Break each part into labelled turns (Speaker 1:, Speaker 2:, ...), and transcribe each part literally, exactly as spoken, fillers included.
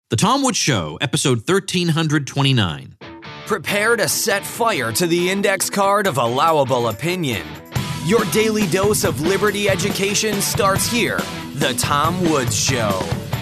Speaker 1: The Tom Woods Show, episode thirteen twenty-nine.
Speaker 2: Prepare to set fire to the index card of allowable opinion. Your daily dose of liberty education starts here. The Tom Woods Show.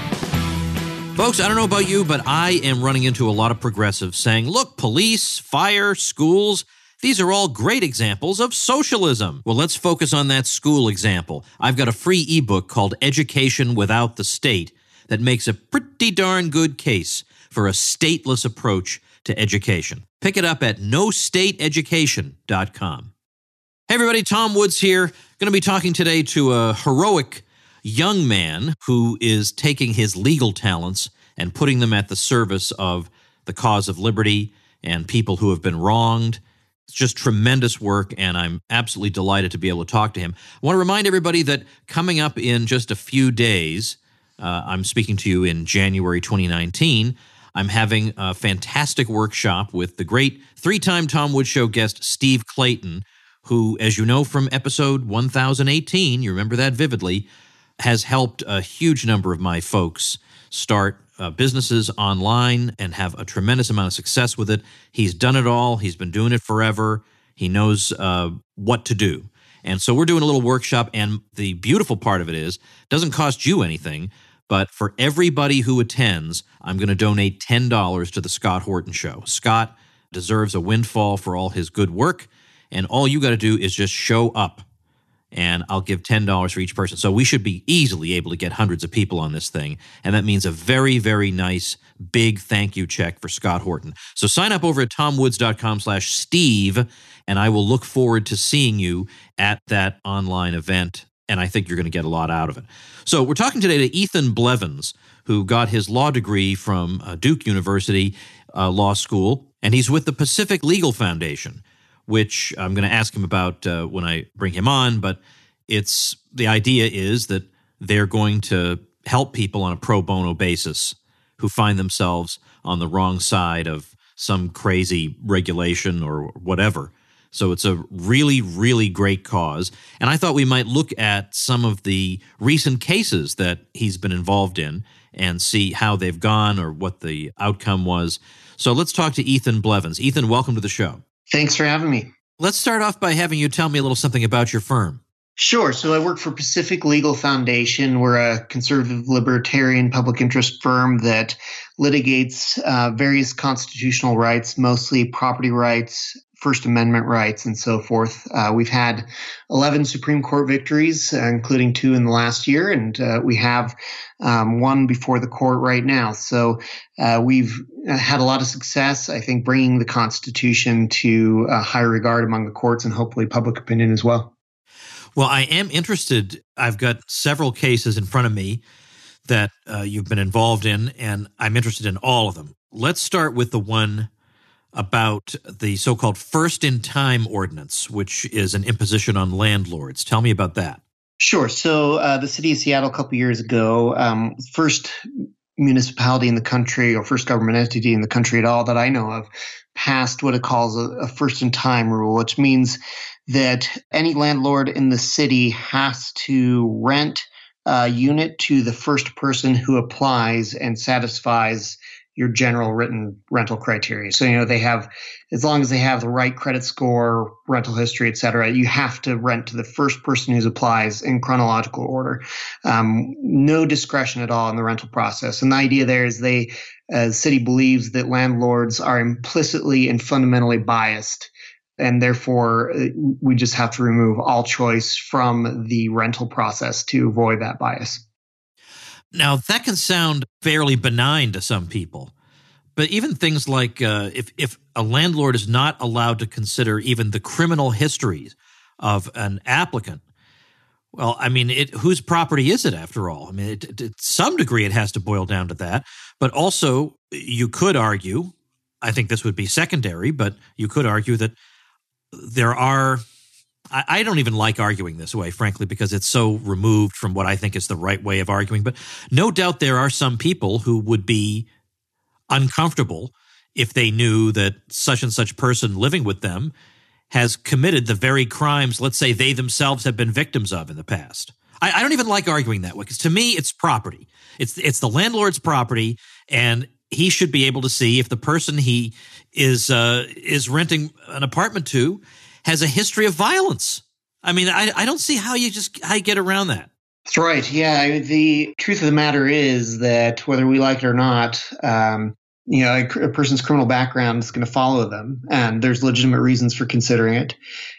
Speaker 1: Folks, I don't know about you, but I am running into a lot of progressives saying, look, police, fire, schools, these are all great examples of socialism. Well, let's focus on that school example. I've got a free ebook called Education Without the State that makes a pretty darn good case for a stateless approach to education. Pick it up at no state education dot com. Hey everybody, Tom Woods here. Going to be talking today to a heroic young man who is taking his legal talents and putting them at the service of the cause of liberty and people who have been wronged. It's just tremendous work, and I'm absolutely delighted to be able to talk to him. I want to remind everybody that coming up in just a few days, Uh, I'm speaking to you in January twenty nineteen. I'm having a fantastic workshop with the great three-time Tom Woods Show guest Steve Clayton, who, as you know from episode one thousand eighteen, you remember that vividly, has helped a huge number of my folks start uh, businesses online and have a tremendous amount of success with it. He's done it all. He's been doing it forever. He knows uh, what to do. And so we're doing a little workshop, and the beautiful part of it is it doesn't cost you anything. But for everybody who attends, I'm going to donate ten dollars to the Scott Horton Show. Scott deserves a windfall for all his good work, and all you got to do is just show up, and I'll give ten dollars for each person. So we should be easily able to get hundreds of people on this thing, and that means a very, very nice, big thank you check for Scott Horton. So sign up over at tomwoods.com slash Steve, and I will look forward to seeing you at that online event, and I think you're going to get a lot out of it. So we're talking today to Ethan Blevins, who got his law degree from uh, Duke University uh, Law School, and he's with the Pacific Legal Foundation, which I'm going to ask him about uh, when I bring him on, but it's the idea is that they're going to help people on a pro bono basis who find themselves on the wrong side of some crazy regulation or whatever. So it's a really, really great cause. And I thought we might look at some of the recent cases that he's been involved in and see how they've gone or what the outcome was. So let's talk to Ethan Blevins. Ethan, welcome to the show.
Speaker 3: Thanks for having me.
Speaker 1: Let's start off by having you tell me a little something about your firm.
Speaker 3: Sure. So I work for Pacific Legal Foundation. We're a conservative libertarian public interest firm that litigates uh, various constitutional rights, mostly property rights, First Amendment rights, and so forth. Uh, we've had eleven Supreme Court victories, uh, including two in the last year, and uh, we have um, one before the court right now. So uh, we've had a lot of success, I think, bringing the Constitution to a high regard among the courts and hopefully public opinion as well.
Speaker 1: Well, I am interested. I've got several cases in front of me that uh, you've been involved in, and I'm interested in all of them. Let's start with the one about the so-called first-in-time ordinance, which is an imposition on landlords. Tell me about that.
Speaker 3: Sure. So uh, the city of Seattle a couple years ago, um, first municipality in the country or first government entity in the country at all that I know of, passed what it calls a, a first-in-time rule, which means that any landlord in the city has to rent a unit to the first person who applies and satisfies your general written rental criteria. So, you know, they have, as long as they have the right credit score, rental history, et cetera, you have to rent to the first person who applies in chronological order. Um, no discretion at all in the rental process. And the idea there is they, uh, the city believes that landlords are implicitly and fundamentally biased, and therefore uh, we just have to remove all choice from the rental process to avoid that bias.
Speaker 1: Now, that can sound fairly benign to some people, but even things like uh, if, if a landlord is not allowed to consider even the criminal histories of an applicant, well, I mean, it, whose property is it after all? I mean, it, it, to some degree, it has to boil down to that. But also, you could argue, I think this would be secondary, but you could argue that there are I don't even like arguing this way, frankly, because it's so removed from what I think is the right way of arguing. But no doubt there are some people who would be uncomfortable if they knew that such and such person living with them has committed the very crimes, let's say, they themselves have been victims of in the past. I, I don't even like arguing that way because to me, it's property. It's it's the landlord's property, and he should be able to see if the person he is uh, is renting an apartment to has a history of violence. I mean, I, I don't see how you just how you get around that.
Speaker 3: That's right. Yeah. The truth of the matter is that whether we like it or not, um, you know, a, a person's criminal background is going to follow them, and there's legitimate reasons for considering it.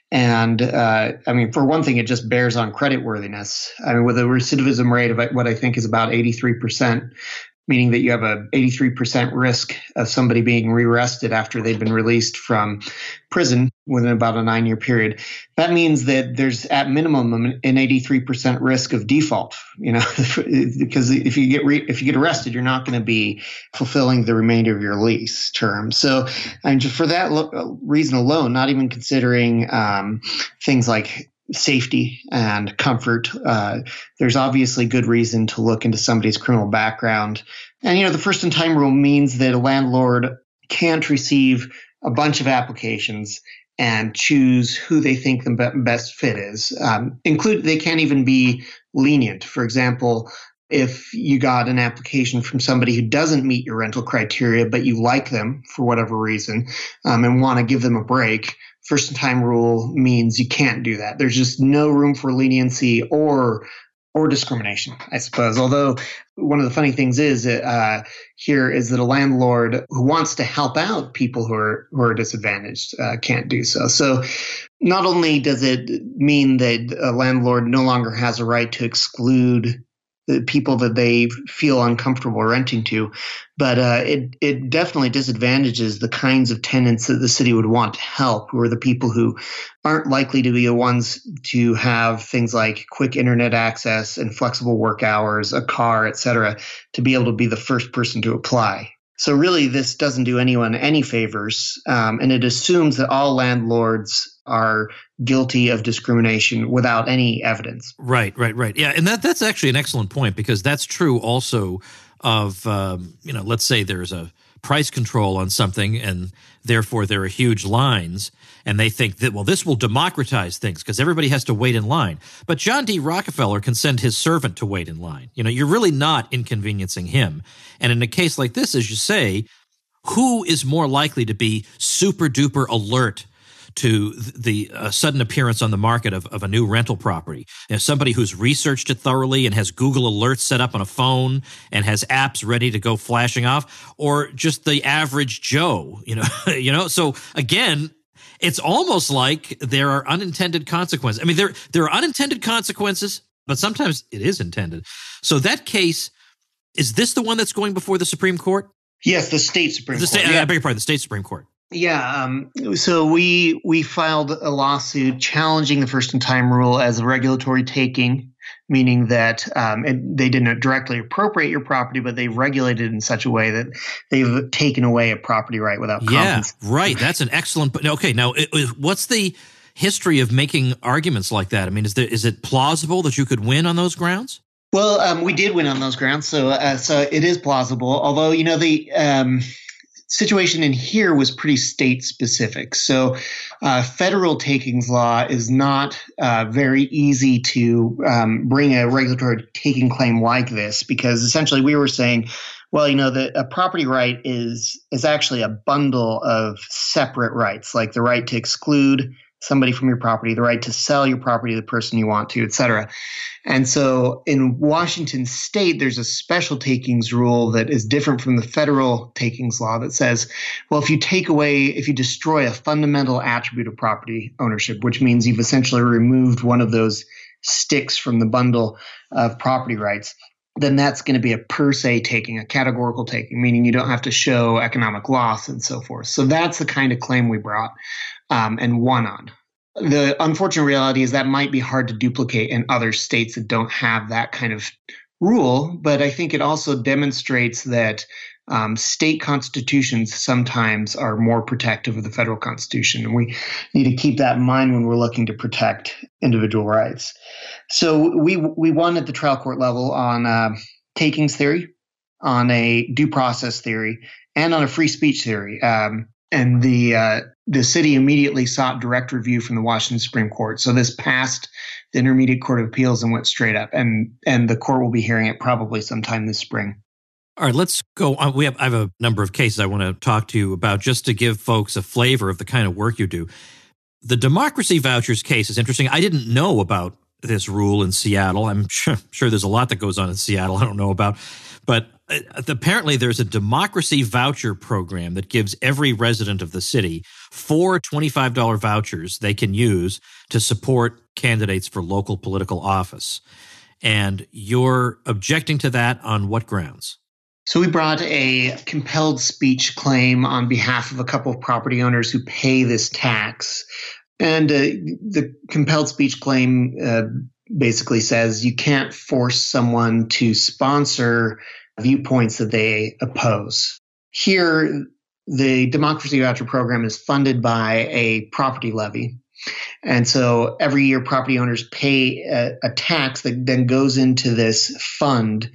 Speaker 3: And uh, I mean, for one thing, it just bears on creditworthiness. I mean, with a recidivism rate of what I think is about eighty-three percent, meaning that you have a eighty-three percent risk of somebody being rearrested after they've been released from prison within about a nine-year period. That means that there's at minimum an eighty-three percent risk of default, you know, because if you get re- if you get arrested, you're not going to be fulfilling the remainder of your lease term. So, and for that lo- reason alone, not even considering um, things like safety and comfort, uh, there's obviously good reason to look into somebody's criminal background. And, you know, the first in time rule means that a landlord can't receive a bunch of applications and choose who they think the be- best fit is. Um, include, they can't even be lenient. For example, if you got an application from somebody who doesn't meet your rental criteria, but you like them for whatever reason, um, and want to give them a break, first in time rule means you can't do that. There's just no room for leniency or or discrimination, I suppose. Although one of the funny things is uh, here is that a landlord who wants to help out people who are who are disadvantaged uh, can't do so. So not only does it mean that a landlord no longer has a right to exclude the people that they feel uncomfortable renting to, but uh, it it definitely disadvantages the kinds of tenants that the city would want to help, who are the people who aren't likely to be the ones to have things like quick internet access and flexible work hours, a car, et cetera, to be able to be the first person to apply. So really, this doesn't do anyone any favors, um, and it assumes that all landlords are guilty of discrimination without any evidence.
Speaker 1: Right, right, right. Yeah, and that that's actually an excellent point, because that's true also of, um, you know, let's say there's a price control on something and therefore there are huge lines, and they think that, well, this will democratize things because everybody has to wait in line. But John D. Rockefeller can send his servant to wait in line. You know, you're really not inconveniencing him. And in a case like this, as you say, who is more likely to be super duper alert to the uh, sudden appearance on the market of, of a new rental property? You know, somebody who's researched it thoroughly and has Google alerts set up on a phone and has apps ready to go flashing off, or just the average Joe, you know, you know, so again, it's almost like there are unintended consequences. I mean, there, there are unintended consequences, but sometimes it is intended. So that case, is this the one that's going before the Supreme Court?
Speaker 3: Yes, the state Supreme
Speaker 1: the
Speaker 3: Court.
Speaker 1: State,
Speaker 3: yeah.
Speaker 1: I beg your pardon, the state Supreme Court.
Speaker 3: Yeah. Um, so we we filed a lawsuit challenging the first in time rule as a regulatory taking, meaning that um, it, they didn't directly appropriate your property, but they regulated in such a way that they've taken away a property right without compensation.
Speaker 1: Yeah, right. That's an excellent. Okay, now it, it, what's the history of making arguments like that? I mean, is there is it plausible that you could win on those grounds?
Speaker 3: Well, um, we did win on those grounds, so uh, so it is plausible. Although, you know, the um, situation in here was pretty state specific. So uh, federal takings law is not uh, very easy to um, bring a regulatory taking claim like this, because essentially we were saying, well, you know, the, a property right is is actually a bundle of separate rights, like the right to exclude somebody from your property, the right to sell your property to the person you want to, et cetera. And so in Washington state, there's a special takings rule that is different from the federal takings law that says, well, if you take away, if you destroy a fundamental attribute of property ownership, which means you've essentially removed one of those sticks from the bundle of property rights, then that's going to be a per se taking, a categorical taking, meaning you don't have to show economic loss and so forth. So that's the kind of claim we brought um, and won on. The unfortunate reality is that might be hard to duplicate in other states that don't have that kind of rule, but I think it also demonstrates that um, state constitutions sometimes are more protective of the federal constitution, and we need to keep that in mind when we're looking to protect individual rights. So we we won at the trial court level on uh, takings theory, on a due process theory, and on a free speech theory. Um, and the uh, the city immediately sought direct review from the Washington Supreme Court. So this passed the Intermediate Court of Appeals and went straight up. And and the court will be hearing it probably sometime this spring.
Speaker 1: All right, let's go on. We have, I have a number of cases I want to talk to you about just to give folks a flavor of the kind of work you do. The democracy vouchers case is interesting. I didn't know about this rule in Seattle. I'm sure, sure there's a lot that goes on in Seattle I don't know about. But apparently there's a democracy voucher program that gives every resident of the city four twenty-five dollars vouchers they can use to support candidates for local political office. And you're objecting to that on what grounds?
Speaker 3: So we brought a compelled speech claim on behalf of a couple of property owners who pay this tax. And uh, the compelled speech claim uh, basically says you can't force someone to sponsor viewpoints that they oppose. Here, the Democracy Voucher Program is funded by a property levy. And so every year property owners pay a, a tax that then goes into this fund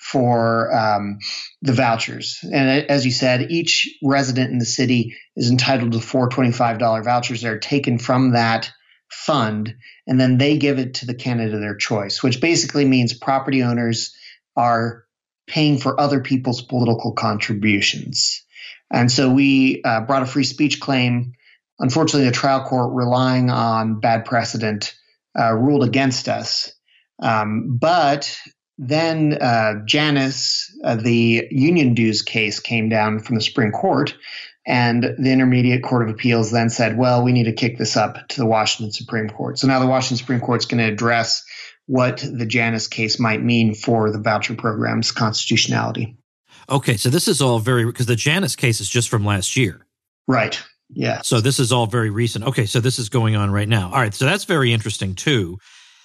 Speaker 3: for um, the vouchers. And as you said, each resident in the city is entitled to four twenty-five dollars vouchers that are taken from that fund, and then they give it to the candidate of their choice, which basically means property owners are paying for other people's political contributions. And so we uh, brought a free speech claim. Unfortunately, the trial court, relying on bad precedent, uh, ruled against us. Um, but Then uh, Janus, uh, the union dues case, came down from the Supreme Court, and the Intermediate Court of Appeals then said, well, we need to kick this up to the Washington Supreme Court. So now the Washington Supreme Court is going to address what the Janus case might mean for the voucher program's constitutionality.
Speaker 1: Okay, so this is all very – because the Janus case is just from last year.
Speaker 3: Right, yeah.
Speaker 1: So this is all very recent. Okay, so this is going on right now. All right, so that's very interesting too.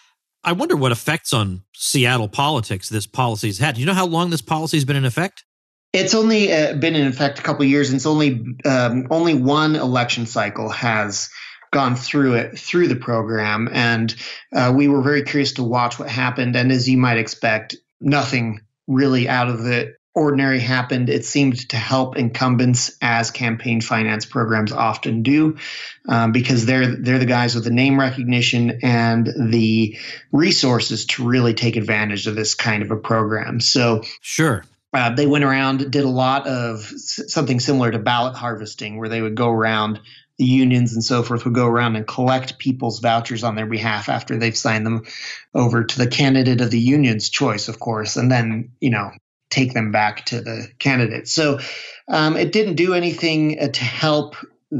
Speaker 1: I wonder what effects on Seattle politics this policy has had. Do you know how long this policy has been in effect?
Speaker 3: It's only uh, been in effect a couple of years, and it's only um, only one election cycle has gone through it through the program. And uh, we were very curious to watch what happened. And as you might expect, nothing really out of the ordinary happened. It seemed to help incumbents, as campaign finance programs often do, um, because they're they're the guys with the name recognition and the resources to really take advantage of this kind of a program. So
Speaker 1: sure,
Speaker 3: uh, they went around, did a lot of s- something similar to ballot harvesting, where they would go around. The unions and so forth would go around and collect people's vouchers on their behalf after they've signed them over to the candidate of the union's choice, of course, and then, you know, take them back to the candidate. So um, it didn't do anything uh, to help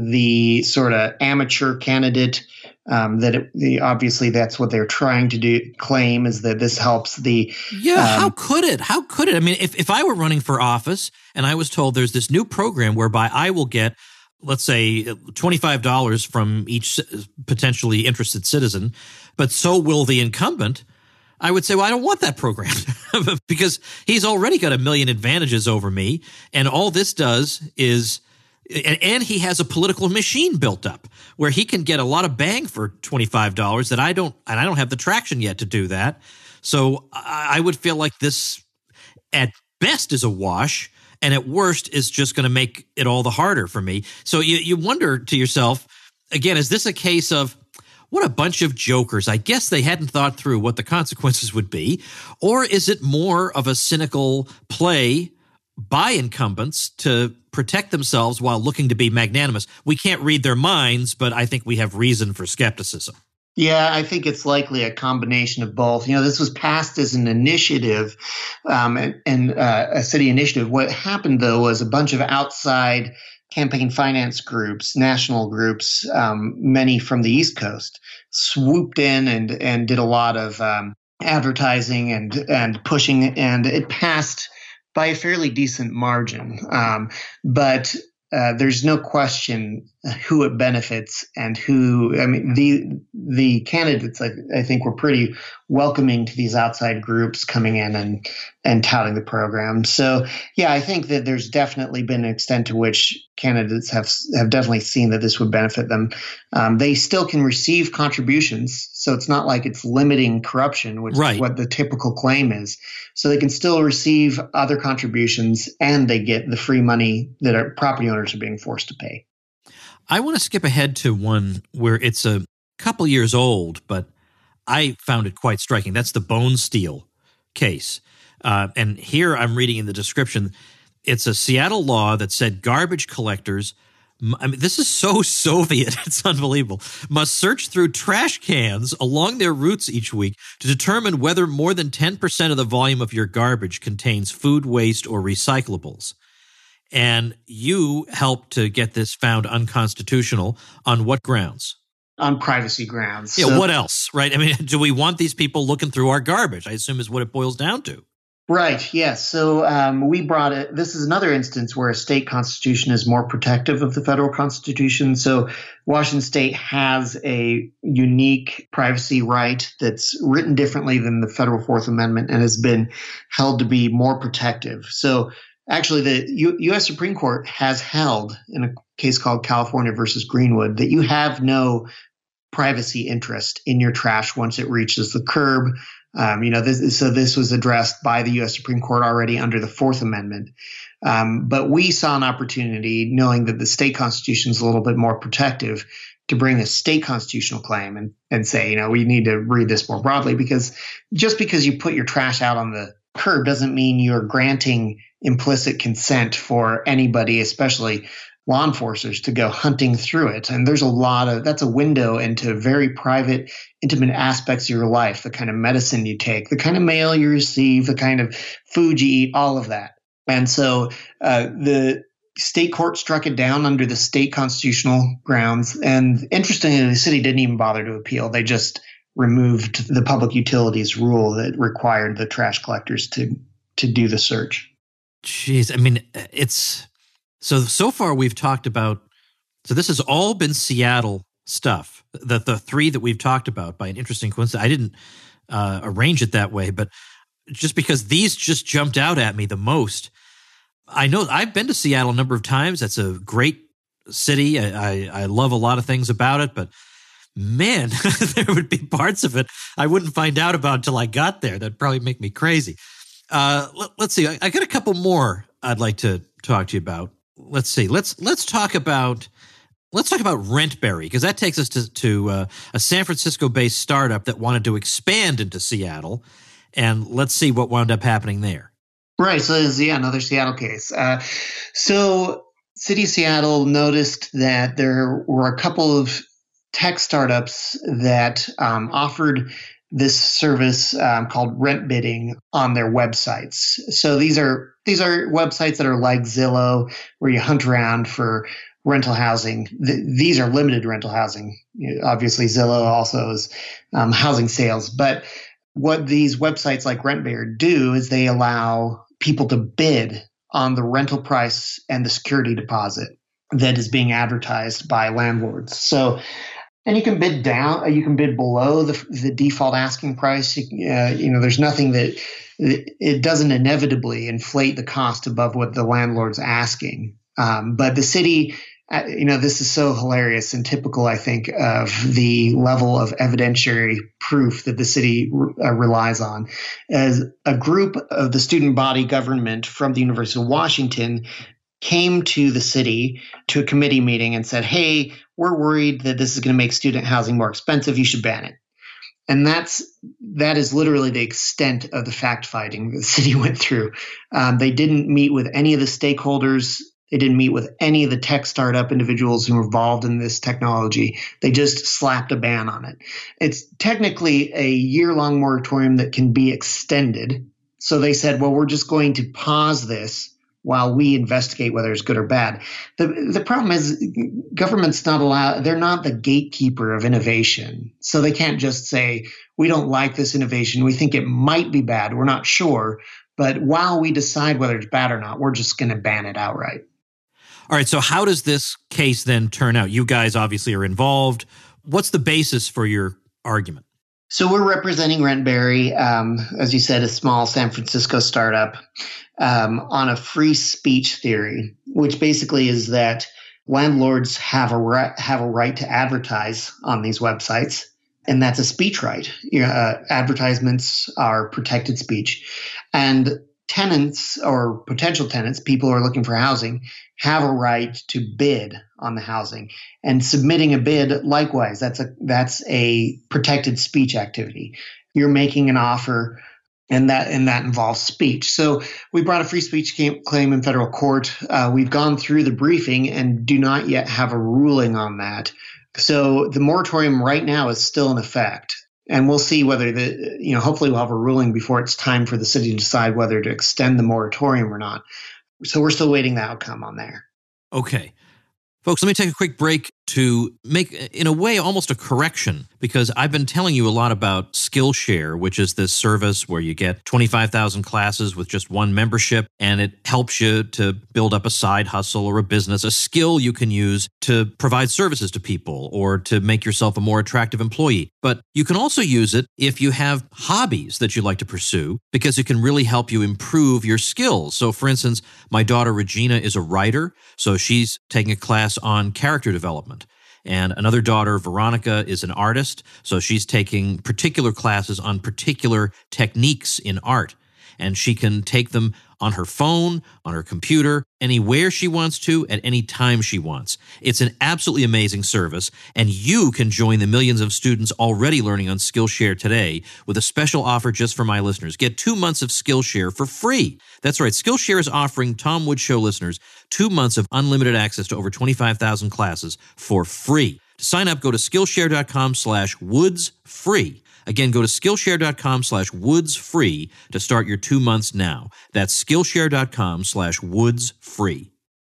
Speaker 3: the sort of amateur candidate. Um, that it, the, obviously that's what they're trying to do. Claim is that this helps the.
Speaker 1: Yeah,
Speaker 3: um,
Speaker 1: how could it? How could it? I mean, if if I were running for office and I was told there's this new program whereby I will get, let's say, twenty-five dollars from each potentially interested citizen, but so will the incumbent, I would say, well, I don't want that program because he's already got a million advantages over me. And all this does is, and, and he has a political machine built up where he can get a lot of bang for twenty-five dollars that I don't, and I don't have the traction yet to do that. So I, I would feel like this at best is a wash, and at worst is just going to make it all the harder for me. So you, you wonder to yourself, again, is this a case of, what a bunch of jokers. I guess they hadn't thought through what the consequences would be. Or is it more of a cynical play by incumbents to protect themselves while looking to be magnanimous? We can't read their minds, but I think we have reason for skepticism.
Speaker 3: Yeah, I think it's likely a combination of both. You know, this was passed as an initiative um, and, and uh, a city initiative. What happened, though, was a bunch of outside campaign finance groups, national groups, um, many from the East Coast, swooped in and and did a lot of um, advertising and and pushing, and it passed by a fairly decent margin. Um, but uh, there's no question who it benefits and who. I mean, the the candidates, I, I think, were pretty welcoming to these outside groups coming in and and touting the program. So, yeah, I think that there's definitely been an extent to which candidates have have definitely seen that this would benefit them. Um, they still can receive contributions, so it's not like it's limiting corruption, which
Speaker 1: right.
Speaker 3: is what the typical claim is. So they can still receive other contributions, and they get the free money that our property owners are being forced to pay.
Speaker 1: I want to skip ahead to one where it's a couple years old, but I found it quite striking. That's the Bonesteel case. Uh, and here I'm reading in the description, it's a Seattle law that said garbage collectors, I mean, this is so Soviet, it's unbelievable, must search through trash cans along their routes each week to determine whether more than ten percent of the volume of your garbage contains food waste or recyclables. And you helped to get this found unconstitutional on what grounds?
Speaker 3: On privacy grounds.
Speaker 1: Yeah,
Speaker 3: so,
Speaker 1: what else, right? I mean, do we want these people looking through our garbage? I assume is what it boils down to.
Speaker 3: Right, yes. So um, we brought it. This is another instance where a state constitution is more protective of the federal constitution. So Washington state has a unique privacy right that's written differently than the federal Fourth Amendment and has been held to be more protective. So actually, the U- U.S. Supreme Court has held in a case called California versus Greenwood that you have no privacy interest in your trash once it reaches the curb. Um, you know, this, so this was addressed by the U S. Supreme Court already under the Fourth Amendment. Um, but we saw an opportunity, knowing that the state constitution is a little bit more protective, to bring a state constitutional claim and, and say, you know, we need to read this more broadly, because just because you put your trash out on the curb doesn't mean you're granting implicit consent for anybody, especially law enforcers, to go hunting through it. And there's a lot of, that's a window into very private, intimate aspects of your life, the kind of medicine you take, the kind of mail you receive, the kind of food you eat, all of that. And so uh, the state court struck it down under the state constitutional grounds. And interestingly, the city didn't even bother to appeal. They just removed the public utilities rule that required the trash collectors to to do the search.
Speaker 1: Jeez, I mean, it's so so far we've talked about. So this has all been Seattle stuff. The the three that we've talked about, by an interesting coincidence. I didn't uh, arrange it that way, but just because these just jumped out at me the most. I know I've been to Seattle a number of times. That's a great city. I, I, I love a lot of things about it, but man, there would be parts of it I wouldn't find out about until I got there. That'd probably make me crazy. Uh, let, let's see. I, I got a couple more I'd like to talk to you about. Let's see. Let's let's talk about let's talk about Rentberry, because that takes us to, to uh, a San Francisco-based startup that wanted to expand into Seattle, and let's see what wound up happening there.
Speaker 3: Right. So this is, yeah, another Seattle case. Uh, so City of Seattle noticed that there were a couple of tech startups that um, offered this service um, called rent bidding on their websites. So these are these are websites that are like Zillow, where you hunt around for rental housing. Th- these are limited rental housing. You know, obviously, Zillow also is um, housing sales. But what these websites like Rentbear do is they allow people to bid on the rental price and the security deposit that is being advertised by landlords. So, and you can bid down, you can bid below the, the default asking price. Uh, you know, there's nothing that, it doesn't inevitably inflate the cost above what the landlord's asking. Um, but the city, uh, you know, this is so hilarious and typical, I think, of the level of evidentiary proof that the city uh, relies on. As a group of the student body government from the University of Washington came to the city to a committee meeting and said, hey, we're worried that this is going to make student housing more expensive. You should ban it. And that's that is literally the extent of the fact finding the city went through. Um, they didn't meet with any of the stakeholders. They didn't meet with any of the tech startup individuals who were involved in this technology. They just slapped a ban on it. It's technically a year-long moratorium that can be extended. So they said, well, we're just going to pause this while we investigate whether it's good or bad. The the problem is government's not allowed, they're not the gatekeeper of innovation. So they can't just say, we don't like this innovation. We think it might be bad. We're not sure. But while we decide whether it's bad or not, we're just going to ban it outright.
Speaker 1: All right. So how does this case then turn out? You guys obviously are involved. What's the basis for your argument?
Speaker 3: So we're representing Rentberry, um, as you said, a small San Francisco startup, um, on a free speech theory, which basically is that landlords have a right, have a right to advertise on these websites, and that's a speech right. You know, uh, advertisements are protected speech, and tenants or potential tenants, people who are looking for housing, have a right to bid on the housing. And submitting a bid, likewise, that's a that's a protected speech activity. You're making an offer, and that and that involves speech. So we brought a free speech claim in federal court. Uh, we've gone through the briefing and do not yet have a ruling on that. So the moratorium right now is still in effect. And we'll see whether the, you know, hopefully we'll have a ruling before it's time for the city to decide whether to extend the moratorium or not. So we're still waiting the outcome on there.
Speaker 1: Okay. Folks, let me take a quick break to make, in a way, almost a correction, because I've been telling you a lot about Skillshare, which is this service where you get twenty-five thousand classes with just one membership, and it helps you to build up a side hustle or a business, a skill you can use to provide services to people or to make yourself a more attractive employee. But you can also use it if you have hobbies that you like to pursue, because it can really help you improve your skills. So, for instance, my daughter Regina is a writer, so she's taking a class on character development. And another daughter, Veronica, is an artist, so she's taking particular classes on particular techniques in art. And she can take them on her phone, on her computer, anywhere she wants to, at any time she wants. It's an absolutely amazing service, and you can join the millions of students already learning on Skillshare today with a special offer just for my listeners. Get two months of Skillshare for free. That's right, Skillshare is offering Tom Woods Show listeners two months of unlimited access to over twenty-five thousand classes for free. To sign up, go to Skillshare.com slash Woods free. Again, go to Skillshare.com slash Woods free to start your two months now. That's Skillshare.com slash Woods free.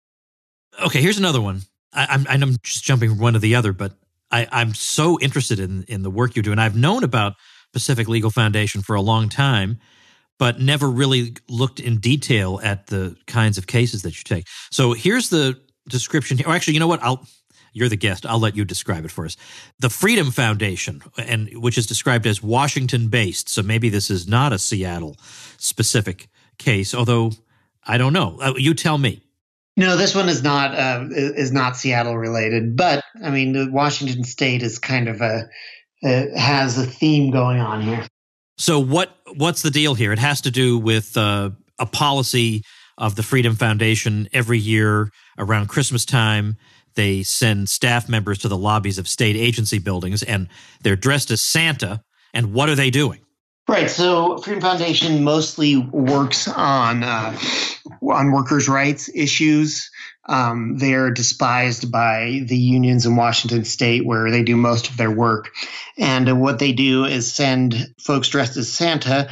Speaker 1: Okay, here's another one. I, I'm, I'm just jumping from one to the other, but I, I'm so interested in, in the work you're doing. I've known about Pacific Legal Foundation for a long time, but never really looked in detail at the kinds of cases that you take. So here's the description here. Or actually, you know what? I'll... You're the guest. I'll let you describe it for us. The Freedom Foundation, and which is described as Washington-based, so maybe this is not a Seattle-specific case, although I don't know. Uh, you tell me.
Speaker 3: No, this one is not uh, is not Seattle-related, but I mean, the Washington State is kind of a uh, has a theme going on here.
Speaker 1: So what what's the deal here? It has to do with uh, a policy of the Freedom Foundation. Every year around Christmas time, they send staff members to the lobbies of state agency buildings, and they're dressed as Santa. And what are they doing?
Speaker 3: Right. So Freedom Foundation mostly works on uh, on workers' rights issues. Um, they're despised by the unions in Washington State, where they do most of their work. And uh, what they do is send folks dressed as Santa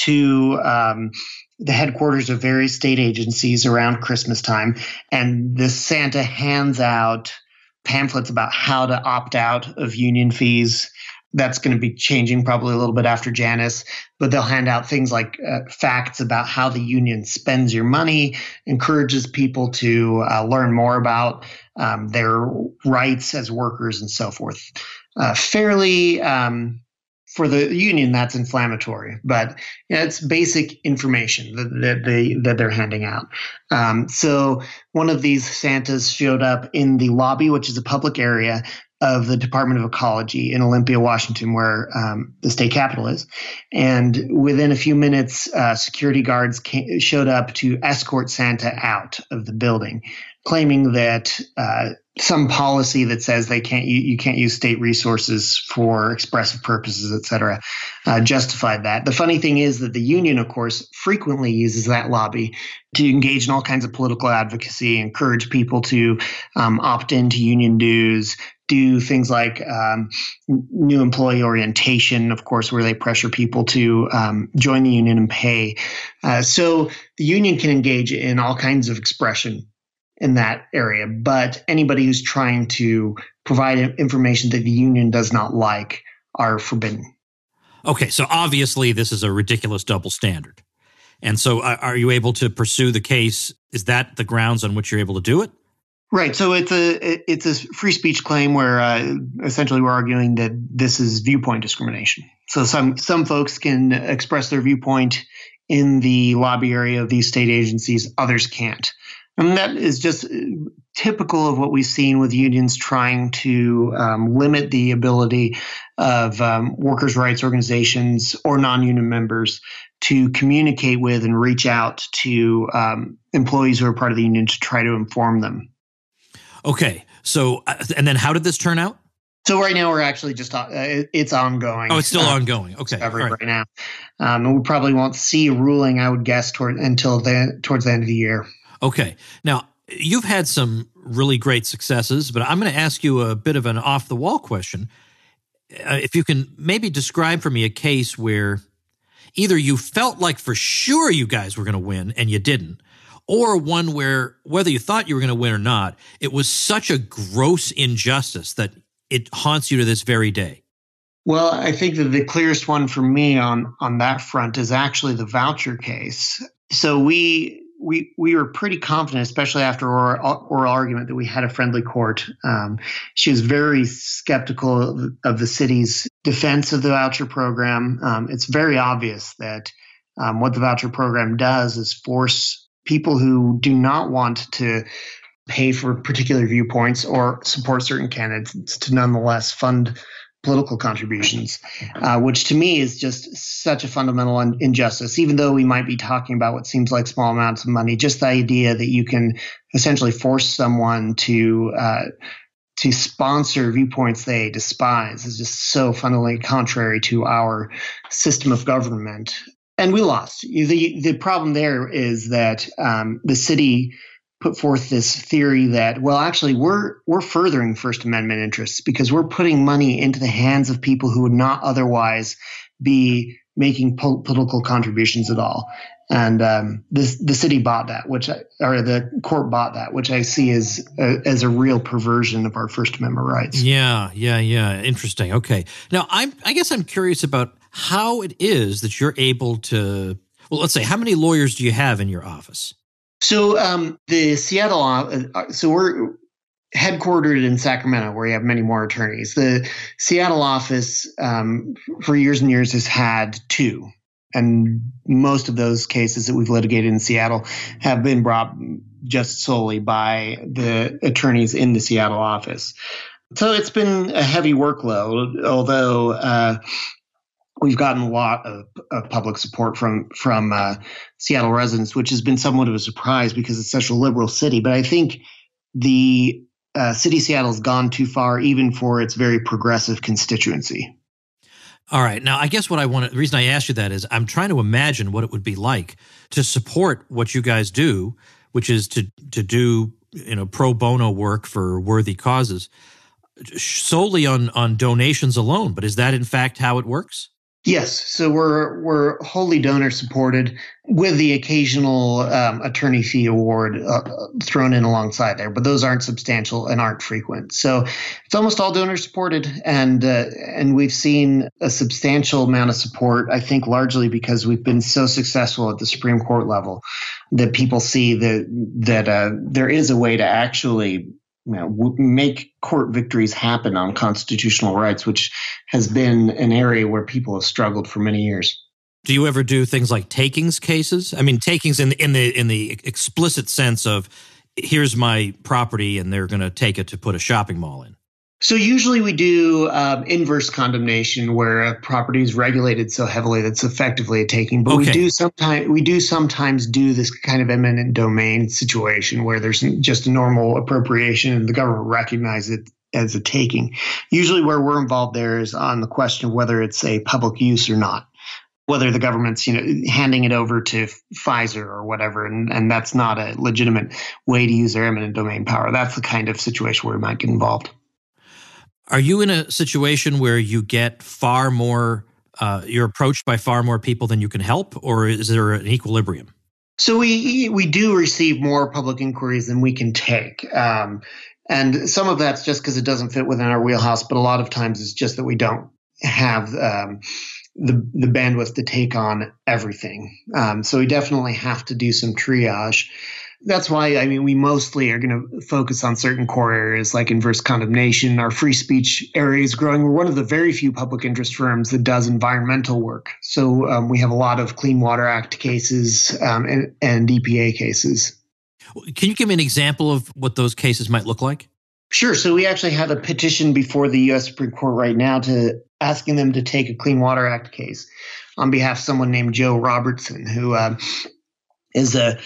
Speaker 3: to um, the headquarters of various state agencies around Christmas time. And this Santa hands out pamphlets about how to opt out of union fees. That's going to be changing probably a little bit after Janus, but they'll hand out things like uh, facts about how the union spends your money, encourages people to uh, learn more about um, their rights as workers and so forth. Uh, fairly, um, for the union, that's inflammatory, but you know, it's basic information that, that they that they're handing out. Um, so one of these Santas showed up in the lobby, which is a public area of the Department of Ecology in Olympia, Washington, where um, the state capitol is. And within a few minutes, uh, security guards came, showed up to escort Santa out of the building, claiming that uh, some policy that says they can't you, you can't use state resources for expressive purposes, et cetera, uh, justified that. The funny thing is that the union, of course, frequently uses that lobby to engage in all kinds of political advocacy, encourage people to um, opt into union dues, do things like um, new employee orientation, of course, where they pressure people to um, join the union and pay. Uh, so the union can engage in all kinds of expression in that area, but anybody who's trying to provide information that the union does not like are forbidden.
Speaker 1: Okay, so obviously this is a ridiculous double standard. And so uh, are you able to pursue the case? Is that the grounds on which you're able to do it?
Speaker 3: Right. So it's a it's a free speech claim where uh, essentially we're arguing that this is viewpoint discrimination. So some some folks can express their viewpoint in the lobby area of these state agencies, others can't. And that is just typical of what we've seen with unions trying to um, limit the ability of um, workers' rights organizations or non-union members to communicate with and reach out to um, employees who are part of the union to try to inform them.
Speaker 1: Okay. So, uh, and then how did this turn out?
Speaker 3: So right now we're actually just, uh, it's ongoing.
Speaker 1: Oh, it's still
Speaker 3: uh,
Speaker 1: ongoing. Okay. All right.
Speaker 3: right now. Um, and we probably won't see a ruling, I would guess, toward, until the, towards the end of the year.
Speaker 1: Okay. Now, you've had some really great successes, but I'm going to ask you a bit of an off-the-wall question. Uh, if you can maybe describe for me a case where either you felt like for sure you guys were going to win and you didn't, or one where whether you thought you were going to win or not, it was such a gross injustice that it haunts you to this very day.
Speaker 3: Well, I think that the clearest one for me on, on that front is actually the voucher case. So we we we were pretty confident, especially after oral, oral argument, that we had a friendly court. Um, she was very skeptical of, of the city's defense of the voucher program. Um, it's very obvious that um, what the voucher program does is force people who do not want to pay for particular viewpoints or support certain candidates to nonetheless fund political contributions, uh, which to me is just such a fundamental in- injustice. Even though we might be talking about what seems like small amounts of money, just the idea that you can essentially force someone to uh, to sponsor viewpoints they despise is just so fundamentally contrary to our system of government. And we lost. The the problem there is that um, the city put forth this theory that, well, actually, we're we're furthering First Amendment interests because we're putting money into the hands of people who would not otherwise be making po- political contributions at all. And um, this, the city bought that, which I, or the court bought that, which I see as a, as a real perversion of our First Amendment rights.
Speaker 1: Yeah, yeah, yeah. Interesting. Okay. Now, I'm I guess I'm curious about how it is that you're able to. Well, let's say, how many lawyers do you have in your office?
Speaker 3: So um, the Seattle, uh, so we're headquartered in Sacramento, where you have many more attorneys. The Seattle office, um, for years and years, has had two, and most of those cases that we've litigated in Seattle have been brought just solely by the attorneys in the Seattle office. So it's been a heavy workload, although uh, we've gotten a lot of, of public support from from uh, Seattle residents, which has been somewhat of a surprise because it's such a liberal city. But I think the uh, city of Seattle has gone too far, even for its very progressive constituency.
Speaker 1: All right. Now, I guess what I want to, the reason I asked you that is I'm trying to imagine what it would be like to support what you guys do, which is to to do you know pro bono work for worthy causes solely on on donations alone. But is that in fact how it works?
Speaker 3: Yes. So we're we're wholly donor supported with the occasional um, attorney fee award uh, thrown in alongside there, but those aren't substantial and aren't frequent. So it's almost all donor supported, and uh, and we've seen a substantial amount of support. I think largely because we've been so successful at the Supreme Court level that people see that that uh, there is a way to actually you know, make court victories happen on constitutional rights, which has been an area where people have struggled for many years.
Speaker 1: Do you ever do things like takings cases? I mean, takings in, in the in the explicit sense of here's my property and they're going to take it to put a shopping mall in.
Speaker 3: So usually we do um, inverse condemnation, where a property is regulated so heavily that's effectively a taking. But
Speaker 1: okay.
Speaker 3: we do sometimes we do sometimes do this kind of eminent domain situation where there's just a normal appropriation and the government recognizes it as a taking. Usually where we're involved there is on the question of whether it's a public use or not, whether the government's you know handing it over to Pfizer or whatever, and, and that's not a legitimate way to use their eminent domain power. That's the kind of situation where we might get involved.
Speaker 1: Are you in a situation where you get far more, uh, you're approached by far more people than you can help, or is there an equilibrium?
Speaker 3: So we we do receive more public inquiries than we can take. Um, and some of that's just because it doesn't fit within our wheelhouse, but a lot of times it's just that we don't have um, the, the bandwidth to take on everything. Um, so we definitely have to do some triage. That's why, I mean, we mostly are going to focus on certain core areas like inverse condemnation. Our free speech area is growing. We're one of the very few public interest firms that does environmental work. So um, we have a lot of Clean Water Act cases um, and, and E P A cases.
Speaker 1: Can you give me an example of what those cases might look like?
Speaker 3: Sure. So we actually have a petition before the U S Supreme Court right now to asking them to take a Clean Water Act case on behalf of someone named Joe Robertson, who uh, is a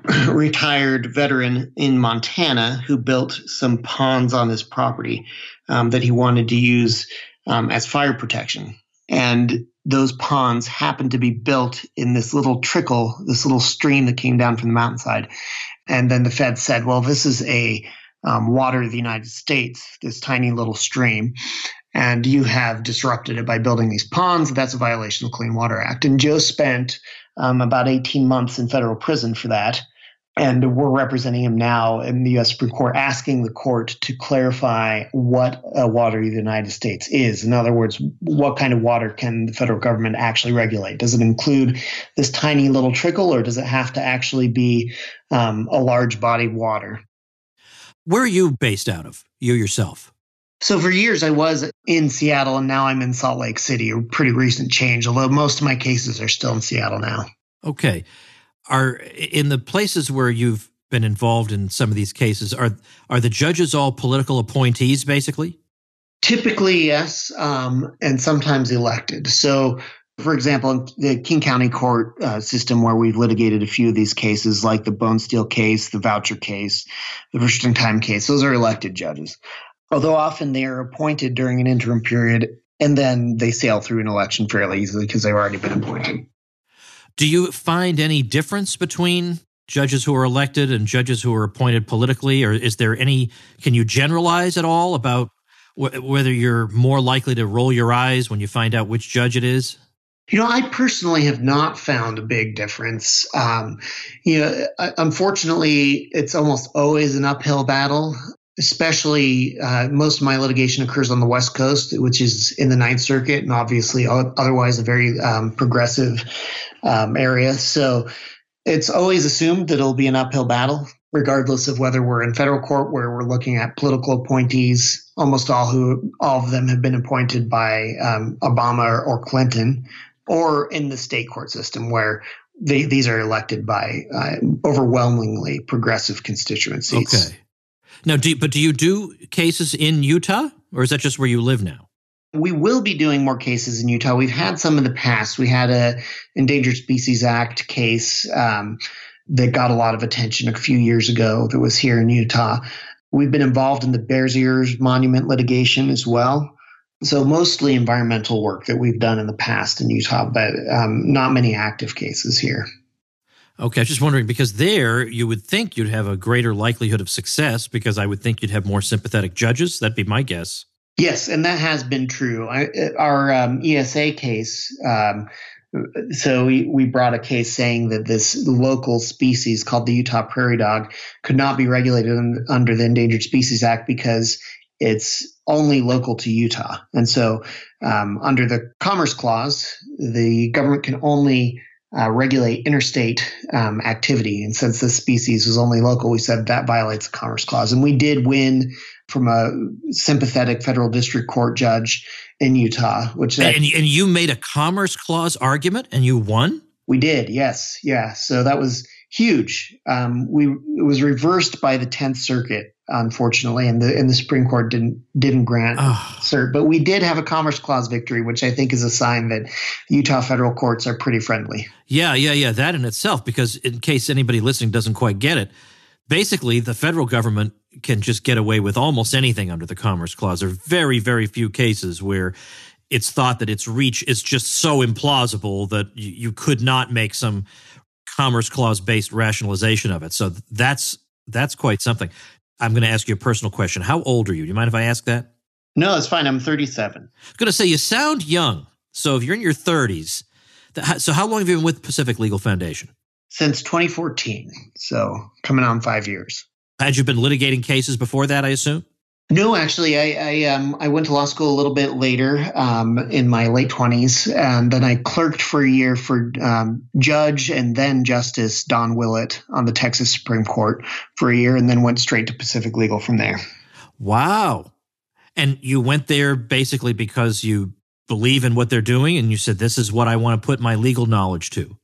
Speaker 3: retired veteran in Montana who built some ponds on his property um, that he wanted to use um, as fire protection. And those ponds happened to be built in this little trickle, this little stream that came down from the mountainside. And then the Fed said, well, this is a um, water of the United States, this tiny little stream, and you have disrupted it by building these ponds. That's a violation of the Clean Water Act. And Joe spent um, about eighteen months in federal prison for that. And we're representing him now in the U S Supreme Court, asking the court to clarify what a water of the United States is. In other words, what kind of water can the federal government actually regulate? Does it include this tiny little trickle, or does it have to actually be um, a large body of water?
Speaker 1: Where are you based out of, you yourself?
Speaker 3: So for years I was in Seattle, and now I'm in Salt Lake City, a pretty recent change, although most of my cases are still in Seattle now.
Speaker 1: Okay. Are in the places where you've been involved in some of these cases, are are the judges all political appointees, basically?
Speaker 3: Typically, yes, um, and sometimes elected. So, for example, in the King County court uh, system, where we've litigated a few of these cases, like the Bone Steel case, the voucher case, the Richardson Time case, those are elected judges. Although often they are appointed during an interim period, and then they sail through an election fairly easily because they've already been appointed.
Speaker 1: Do you find any difference between judges who are elected and judges who are appointed politically? Or is there any, can you generalize at all about wh- whether you're more likely to roll your eyes when you find out which judge it is?
Speaker 3: You know, I personally have not found a big difference. Um, you know, unfortunately, it's almost always an uphill battle. Especially, uh, most of my litigation occurs on the West Coast, which is in the Ninth Circuit, and obviously otherwise a very um, progressive um, area. So it's always assumed that it'll be an uphill battle, regardless of whether we're in federal court, where we're looking at political appointees. Almost all who, all of them have been appointed by um, Obama or, or Clinton, or in the state court system, where they, these are elected by uh, overwhelmingly progressive constituencies.
Speaker 1: Okay. Now, do you, but do you do cases in Utah, or is that just where you live now?
Speaker 3: We will be doing more cases in Utah. We've had some in the past. We had a Endangered Species Act case um, that got a lot of attention a few years ago that was here in Utah. We've been involved in the Bears Ears Monument litigation as well. So mostly environmental work that we've done in the past in Utah, but um, not many active cases here.
Speaker 1: Okay, I was just wondering, because there you would think you'd have a greater likelihood of success, because I would think you'd have more sympathetic judges. That'd be my guess.
Speaker 3: Yes, and that has been true. I, our um, E S A case, um, so we, we brought a case saying that this local species called the Utah prairie dog could not be regulated un, under the Endangered Species Act because it's only local to Utah. And so um, under the Commerce Clause, the government can only Uh, regulate interstate um, activity. And since this species was only local, we said that violates the Commerce Clause. And we did win from a sympathetic federal district court judge in Utah, which
Speaker 1: and, and you made a Commerce Clause argument and you won?
Speaker 3: We did, yes, yeah. So that was huge. Um, we it was reversed by the Tenth Circuit, unfortunately, and the and the Supreme Court didn't didn't grant
Speaker 1: oh.
Speaker 3: cert. But we did have a Commerce Clause victory, which I think is a sign that Utah federal courts are pretty friendly.
Speaker 1: Yeah, yeah, yeah. That in itself, because in case anybody listening doesn't quite get it, basically the federal government can just get away with almost anything under the Commerce Clause. There are very, very few cases where it's thought that its reach is just so implausible that you, you could not make some Commerce Clause-based rationalization of it. So that's that's quite something. I'm going to ask you a personal question. How old are you? Do you mind if I ask that?
Speaker 3: No, it's fine. I'm thirty-seven.
Speaker 1: I was going to say, you sound young. So if you're in your thirties, so how long have you been with Pacific Legal Foundation?
Speaker 3: Since twenty fourteen. So coming on five years.
Speaker 1: Had you been litigating cases before that, I assume?
Speaker 3: No, actually, I I, um, I went to law school a little bit later um, in my late twenties, and then I clerked for a year for um, Judge and then Justice Don Willett on the Texas Supreme Court for a year, and then went straight to Pacific Legal from there.
Speaker 1: Wow. And you went there basically because you believe in what they're doing, and you said, this is what I want to put my legal knowledge to.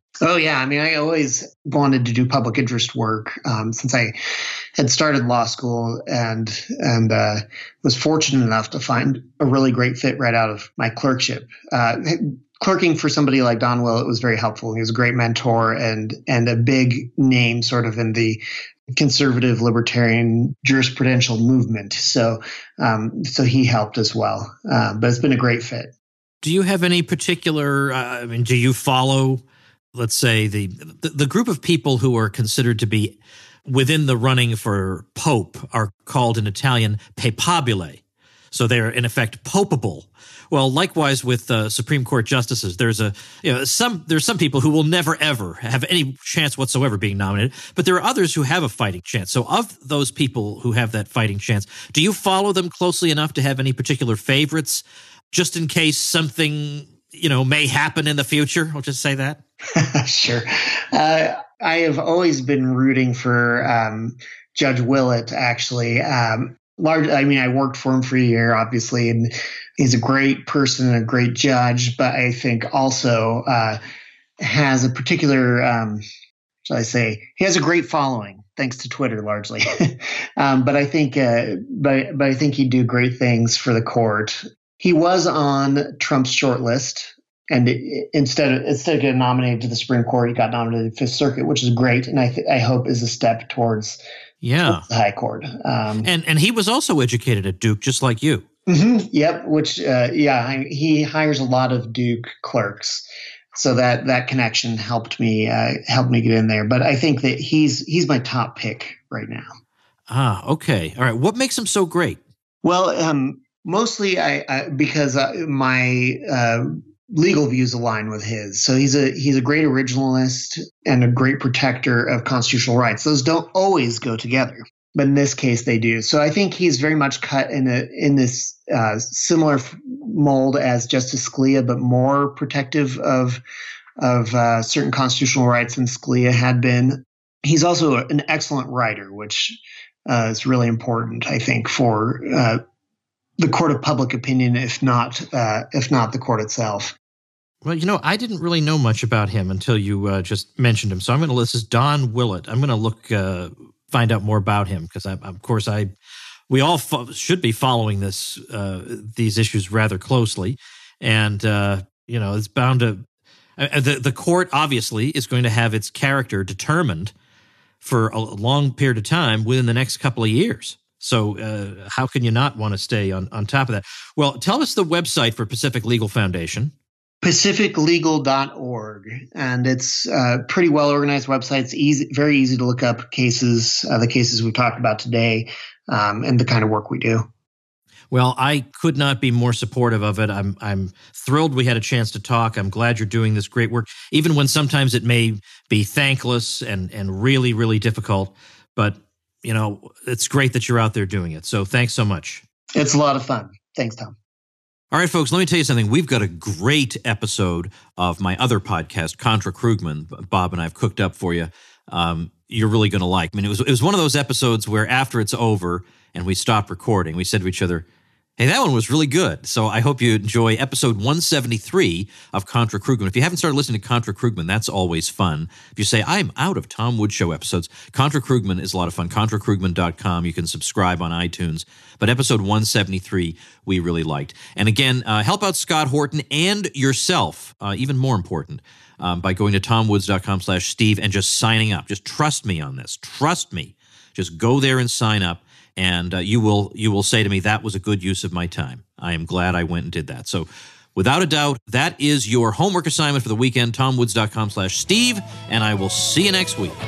Speaker 3: Oh, yeah. I mean, I always wanted to do public interest work um, since I had started law school and and uh, was fortunate enough to find a really great fit right out of my clerkship. Uh, clerking for somebody like Don Willett was very helpful. He was a great mentor and and a big name sort of in the conservative libertarian jurisprudential movement. So um, so he helped as well. Uh, but it's been a great fit.
Speaker 1: Do you have any particular, uh, I mean, do you follow, let's say, the, the the group of people who are considered to be within the running for Pope are called in Italian papabile. So they're in effect popeable. Well, likewise with uh, Supreme Court justices, there's a you know some there's some people who will never ever have any chance whatsoever being nominated, but there are others who have a fighting chance. So of those people who have that fighting chance, do you follow them closely enough to have any particular favorites, just in case something you know may happen in the future? I'll just say that.
Speaker 3: Sure. Uh, I have always been rooting for um, Judge Willett, actually. Um, large. I mean, I worked for him for a year, obviously, and he's a great person and a great judge, but I think also uh, has a particular, um, shall I say, he has a great following, thanks to Twitter largely. um, but I think, uh, but, but I think he'd do great things for the court. He was on Trump's short list. And it, instead of instead of getting nominated to the Supreme Court, he got nominated to the Fifth Circuit, which is great, and I th- I hope is a step towards,
Speaker 1: yeah.
Speaker 3: towards the High Court. Um,
Speaker 1: and and he was also educated at Duke, just like you.
Speaker 3: Mm-hmm, yep. Which uh, yeah, he hires a lot of Duke clerks, so that that connection helped me uh, helped me get in there. But I think that he's he's my top pick right now.
Speaker 1: Ah, okay, all right. What makes him so great?
Speaker 3: Well, um, mostly I, I because uh, my uh, legal views align with his. So he's a he's a great originalist and a great protector of constitutional rights. Those don't always go together, but in this case they do. So I think he's very much cut in a in this uh, similar mold as Justice Scalia, but more protective of of uh, certain constitutional rights than Scalia had been. He's also an excellent writer, which uh, is really important, I think, for uh, the court of public opinion, if not uh, if not the court itself.
Speaker 1: Well, you know, I didn't really know much about him until you uh, just mentioned him. So I'm going to list this Don Willett. I'm going to look, uh, find out more about him because, of course, I we all fo- should be following this uh, these issues rather closely, and uh, you know, it's bound to uh, the the court obviously is going to have its character determined for a long period of time within the next couple of years. So uh, how can you not want to stay on, on top of that? Well, tell us the website for Pacific Legal Foundation.
Speaker 3: pacific legal dot org, and it's a pretty well organized website. It's easy, very easy to look up cases, uh, the cases we've talked about today, um, and the kind of work we do.
Speaker 1: Well, I could not be more supportive of it. I'm I'm thrilled we had a chance to talk. I'm glad you're doing this great work, even when sometimes it may be thankless and and really, really difficult. But, you know, it's great that you're out there doing it. So thanks so much.
Speaker 3: It's a lot of fun. Thanks, Tom.
Speaker 1: All right, folks, let me tell you something. We've got a great episode of my other podcast, Contra Krugman. Bob and I have cooked up for you. Um, you're really going to like. I mean, it was it was one of those episodes where after it's over and we stopped recording, we said to each other, hey, that one was really good. So I hope you enjoy episode one seventy-three of Contra Krugman. If you haven't started listening to Contra Krugman, that's always fun. If you say, I'm out of Tom Woods Show episodes, Contra Krugman is a lot of fun. contra krugman dot com. You can subscribe on iTunes. But episode one seventy-three, we really liked. And again, uh, help out Scott Horton and yourself, uh, even more important, um, by going to tomwoods dot com slash Steve and just signing up. Just trust me on this. Trust me. Just go there and sign up. And uh, you will you will say to me, that was a good use of my time. I am glad I went and did that. So without a doubt, that is your homework assignment for the weekend, tomwoods dot com slash Steve, and I will see you next week.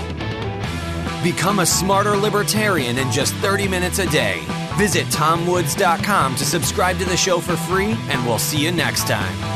Speaker 2: Become a smarter libertarian in just thirty minutes a day. Visit tom woods dot com to subscribe to the show for free, and we'll see you next time.